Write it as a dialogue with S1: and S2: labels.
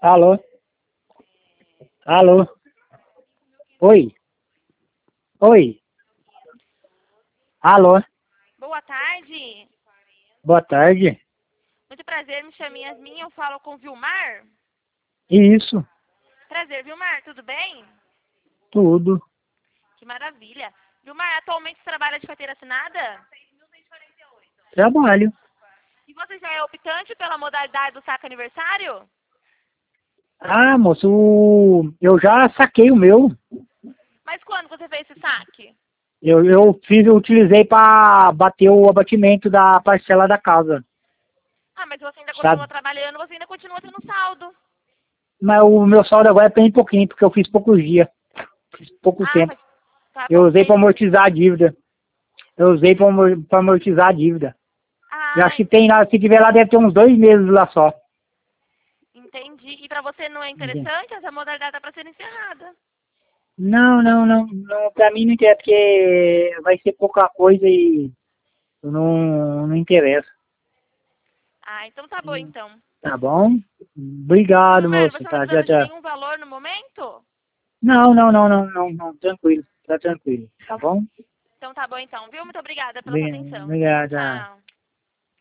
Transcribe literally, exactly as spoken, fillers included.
S1: Alô? Alô? Oi? Oi? Alô?
S2: Boa tarde.
S1: Boa tarde.
S2: Muito prazer, me chamo Yasmin, eu falo com Vilmar.
S1: Isso,
S2: Prazer, Vilmar, tudo bem?
S1: tudo.
S2: Que maravilha. Vilmar, atualmente você trabalha de carteira assinada?
S1: Trabalho.
S2: E você já é optante pela modalidade do saque aniversário?
S1: Ah, moço, o- eu já saquei o meu.
S2: Mas quando você fez esse saque?
S1: Eu, eu fiz, eu utilizei para bater o abatimento da parcela da casa,
S2: Ah, mas você ainda
S1: sabe?
S2: continua trabalhando, você ainda continua tendo saldo.
S1: Mas o meu saldo agora é bem pouquinho, porque eu fiz poucos dias, fiz pouco
S2: Ah,
S1: tempo.
S2: faz, faz
S1: Eu
S2: pouco
S1: usei para
S2: tempo.
S1: amortizar a dívida. Eu usei para amortizar a dívida. Eu acho
S2: Ah,
S1: que tem lá, se tiver lá, deve ter uns dois meses lá só.
S2: entendi. E pra você não é interessante? Essa modalidade tá pra ser encerrada.
S1: Não, não, não, não, pra mim não interessa, porque vai ser pouca coisa e não, não interessa.
S2: Ah, então tá bom então.
S1: Tá bom?
S2: E
S1: Obrigado,
S2: Vilmar,
S1: moço.
S2: você não tá
S1: Tá, já,
S2: precisando de
S1: já.
S2: nenhum valor no momento?
S1: Não, não, não, não, não, não, tranquilo, tá tranquilo. Tá bom?
S2: Então tá bom então, viu? Muito obrigada pela sua
S1: Bem,
S2: atenção.
S1: obrigado.
S2: Tchau.